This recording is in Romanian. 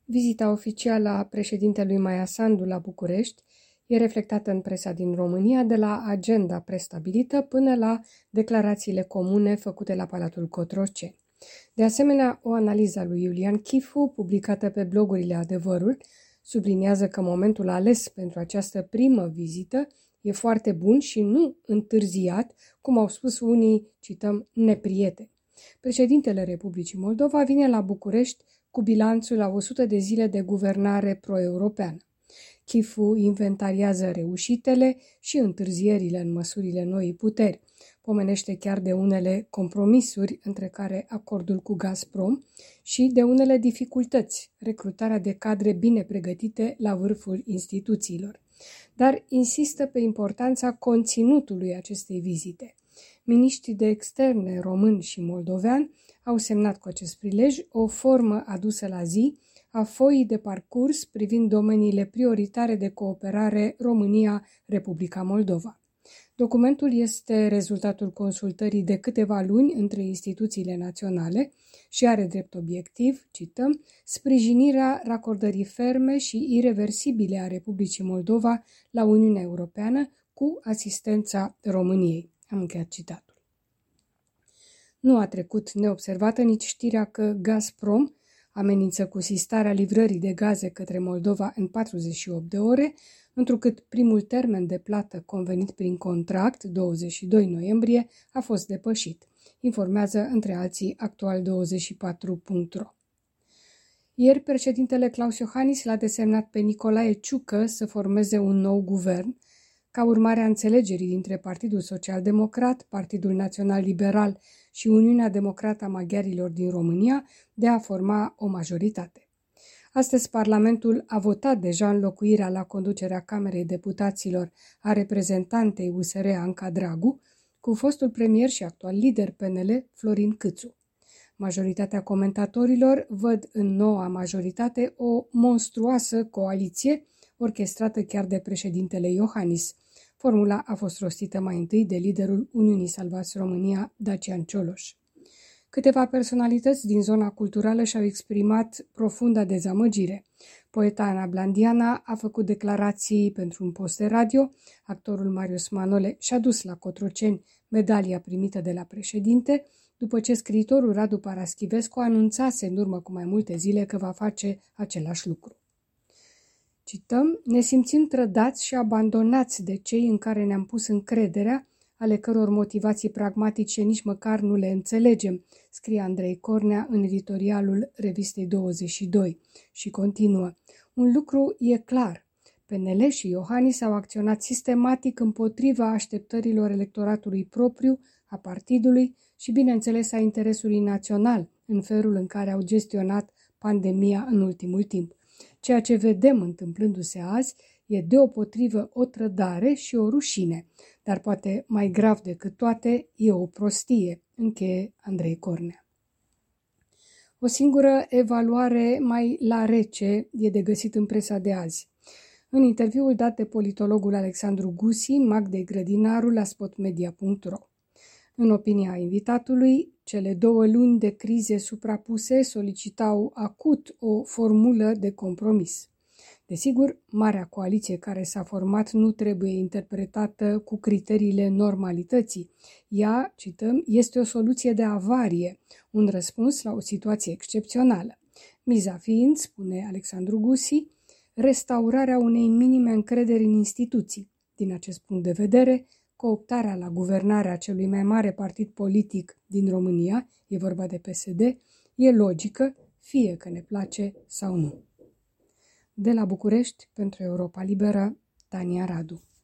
Vizita oficială a președintelui Maia Sandu la București e reflectată în presa din România de la agenda prestabilită până la declarațiile comune făcute la Palatul Cotroceni. De asemenea, o analiză a lui Iulian Chifu, publicată pe blogurile Adevărul, subliniază că momentul ales pentru această primă vizită e foarte bun și nu întârziat, cum au spus unii, cităm, neprieteni. Președintele Republicii Moldova vine la București cu bilanțul la 100 de zile de guvernare pro-europeană. Chifu inventariază reușitele și întârzierile în măsurile noii puteri. Pomenește chiar de unele compromisuri, între care acordul cu Gazprom, și de unele dificultăți, recrutarea de cadre bine pregătite la vârful instituțiilor. Dar insistă pe importanța conținutului acestei vizite. Miniștrii de externe român și moldovean au semnat cu acest prilej o formă adusă la zi a foii de parcurs privind domeniile prioritare de cooperare România-Republica Moldova. Documentul este rezultatul consultării de câteva luni între instituțiile naționale și are drept obiectiv, cităm, sprijinirea racordării ferme și ireversibile a Republicii Moldova la Uniunea Europeană cu asistența României. Am încheiat citatul. Nu a trecut neobservată nici știrea că Gazprom amenință cu sistarea livrării de gaze către Moldova în 48 de ore, întrucât primul termen de plată convenit prin contract, 22 noiembrie, a fost depășit, informează între alții Actual24.ro. Ieri, președintele Klaus Iohannis l-a desemnat pe Nicolae Ciucă să formeze un nou guvern, ca urmare a înțelegerii dintre Partidul Social-Democrat, Partidul Național Liberal și Uniunea Democrată a Maghiarilor din România de a forma o majoritate. Astăzi, Parlamentul a votat deja înlocuirea la conducerea Camerei Deputaților a reprezentantei USR Anca Dragu cu fostul premier și actual lider PNL Florin Câțu. Majoritatea comentatorilor văd în noua majoritate o monstruoasă coaliție orchestrată chiar de președintele Iohannis. Formula a fost rostită mai întâi de liderul Uniunii Salvați România, Dacian Cioloș. Câteva personalități din zona culturală și-au exprimat profunda dezamăgire. Poeta Ana Blandiana a făcut declarații pentru un post de radio, actorul Marius Manole și-a dus la Cotroceni medalia primită de la președinte, după ce scriitorul Radu Paraschivescu anunțase în urmă cu mai multe zile că va face același lucru. Cităm, ne simțim trădați și abandonați de cei în care ne-am pus încrederea, ale căror motivații pragmatice nici măcar nu le înțelegem, scrie Andrei Cornea în editorialul Revistei 22 și continuă. Un lucru e clar, PNL și Iohannis au acționat sistematic împotriva așteptărilor electoratului propriu, a partidului și, bineînțeles, a interesului național în felul în care au gestionat pandemia în ultimul timp. Ceea ce vedem întâmplându-se azi e deopotrivă o trădare și o rușine, dar poate mai grav decât toate e o prostie, încheie Andrei Cornea. O singură evaluare mai la rece e de găsit în presa de azi. În interviul dat de politologul Alexandru Gusi, Magdei Grădinaru la spotmedia.ro. În opinia invitatului, cele 2 luni de crize suprapuse solicitau acut o formulă de compromis. Desigur, marea coaliție care s-a format nu trebuie interpretată cu criteriile normalității. Ea, cităm, este o soluție de avarie, un răspuns la o situație excepțională. Miza fiind, spune Alexandru Gusi, restaurarea unei minime încrederi în instituții. Din acest punct de vedere, cooptarea la guvernarea celui mai mare partid politic din România, e vorba de PSD, e logică, fie că ne place sau nu. De la București, pentru Europa Liberă, Tania Radu.